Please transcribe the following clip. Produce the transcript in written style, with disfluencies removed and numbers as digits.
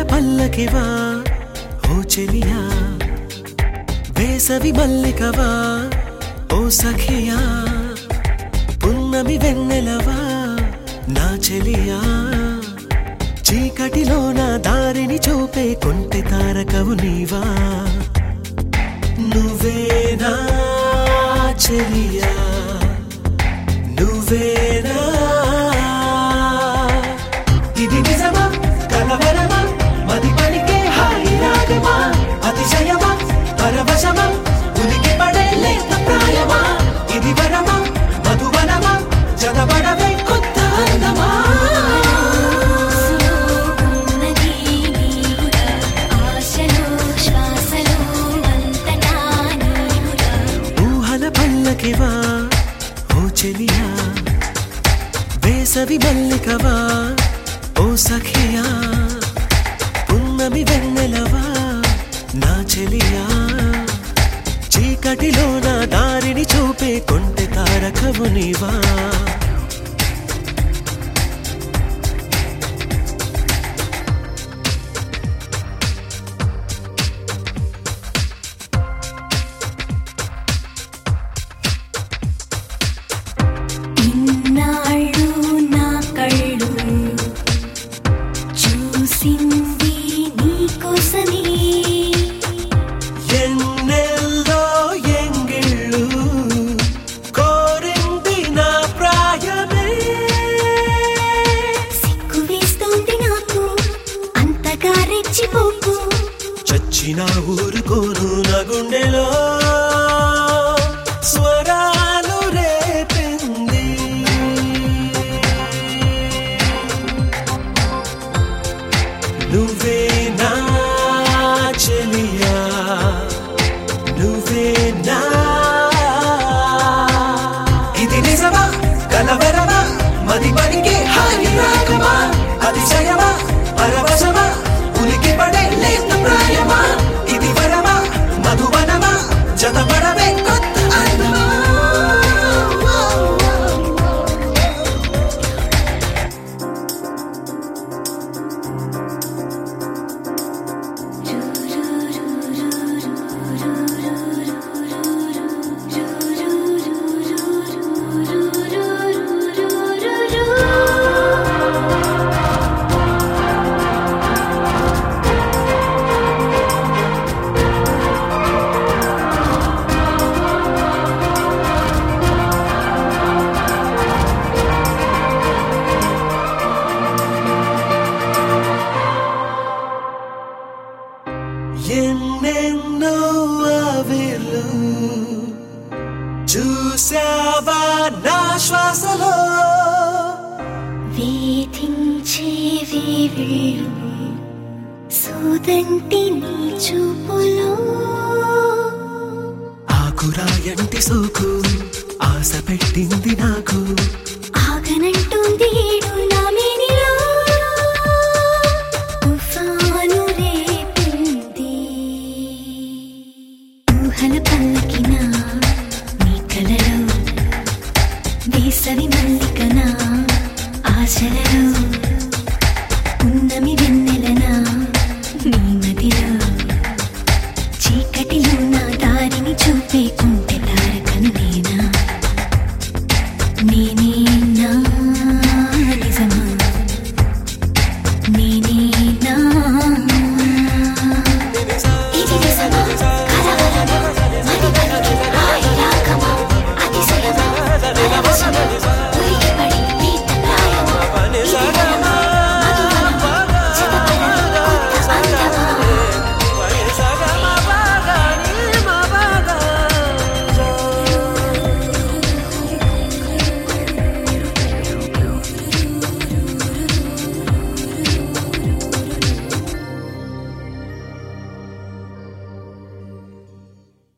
పల్లకివా ఓ చెలియా వేసవి మల్లికవా ఓ సఖియా పున్నమి వెన్నెలవా నా చెలియా చీకటిలో నా దారిని చూపే కొంటె తారకవు నీవా నువ్వేనా చెలియా నువ్వేనా ఇది నిజమా కలవరమా మది పలికే హాయి రాగమా అతిశయమా పరవశమా ఉనికి పడే లేత ప్రాయమా ఇది వరమా మధువనమా జనబడవే కొత్త అందమా ఊహల పల్లకివా ఓ చెలియా వేసవి మల్లికవా ఓ సఖియా పున్నమి వెన్నెలవా నా చెలియా చీకటిలో నా దారిని చూపే కొంటె తారకవు నీవా ఎన్నెల్లో ఎంగిళ్ళు కోరింది నా ప్రాయమే సిగ్గు వేస్తోంది నాకు అంతగా రెచ్చిపోకు చచ్చిన ఊరుకోను నా గుండెలో స్వరాలు రేపింది నువ్వేనా చెలియా నువ్వేనా ఇది నిజమా కలవరమా మది పలికే హాయి రాగమా అతిశయమా పరవశమా ఉనికి పడే లేత ప్రాయమా ఇది వరమా మధువనమా జతపడవే కొత్త అందమా ఎన్నెన్నో ఆవిర్లు చూసావా నా శ్వాసలో వేధించే వేవిళ్ళు సోదంటి నీ చూపులో ఆకురాయంటి సోకు ఆశ పెట్టింది నాకు ఆగనంటుంది ఏడు నా మేనిలో తుఫాను రేపింది ఊహల పల్లకినా నీ కలలో వేసవి మల్లికనా ఆశలలో ఉన్నమి వెన్నెలనా నీ మదిలో చీకటిలో నా దారిని చూపే కుంటె తారకను నేనా నేనే